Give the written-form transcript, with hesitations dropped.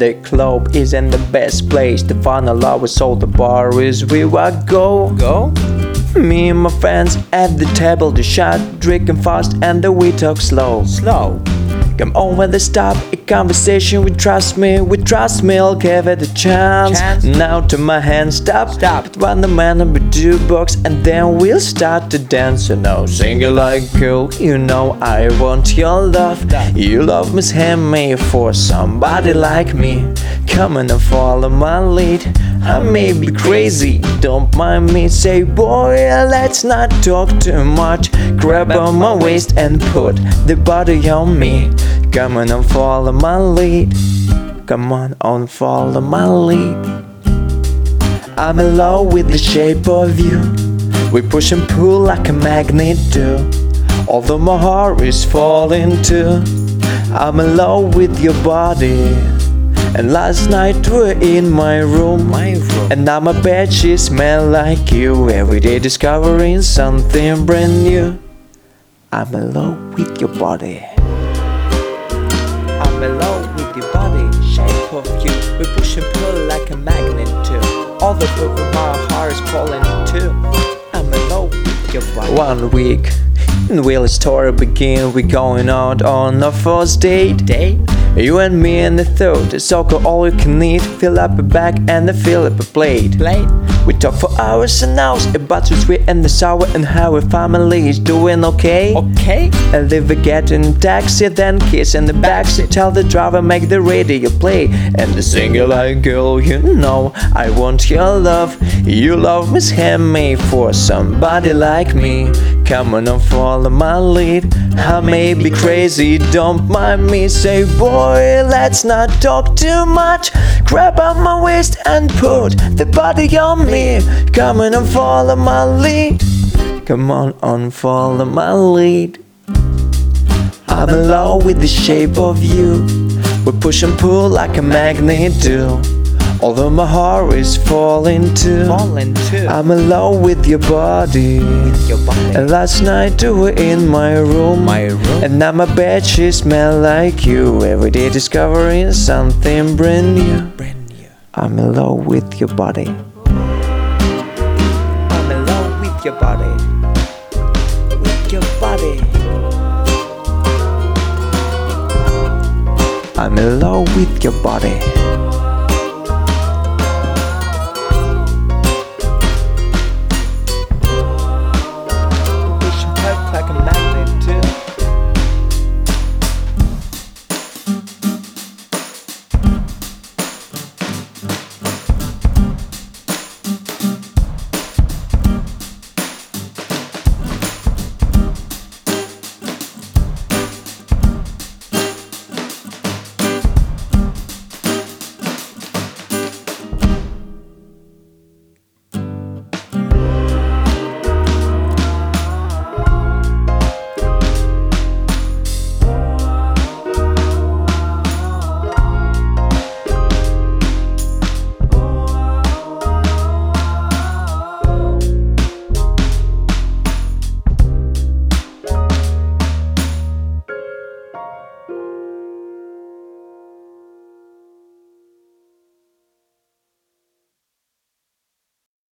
the club isn't the best place to find a love, so the bar is where I go. Me and my friends at the table, the shot, drinking fast, and we talk slow. Come on when they stop a conversation, we trust me, I'll give it a chance. Now to my hand, stop. Put one the man on the jukebox, and then we'll start to dance. You know, sing it like girl, you know I want your love. You love Miss Hammy for somebody like me. Come on and follow my lead. I may be crazy, don't mind me. Say boy, let's not talk too much. Grab on my waist and put the body on me. Come on and follow my lead. Come on and follow my lead. I'm in love with the shape of you. We push and pull like a magnet do. Although my heart is falling too. I'm in love with your body. And last night we were in my room. And now my bedsheets smell like you. Every day discovering something brand new. I'm in love with your body. I'm in love with your body, shape of you. We push and pull like a magnet too. All the book of my heart is falling too. I'm in love with your body. 1 week, and will the story begin? We're going out on our first date. You and me and the third, it's all you can eat. Fill up a bag and fill up a plate. We talk for hours and hours about the sweet and the sour and how our family is doing okay. And then we get in a taxi, then kiss in the backseat. Tell the driver make the radio play. And the singer like girl, you know I want your love. You love Miss Hammy for somebody like me. Come on and follow my lead. I may be crazy, don't mind me. Say boy, let's not talk too much. Grab on my waist and put the body on me. Come on and follow my lead. Come on and follow my lead. I'm in love with the shape of you. We push and pull like a magnet do. Although my heart is falling too. I'm in love with your body. And last night you were in my room. And now my bedsheets smell like you. Every day discovering something brand new. I'm in love with your body. I'm in love with your body. With your body. I'm in love with your body.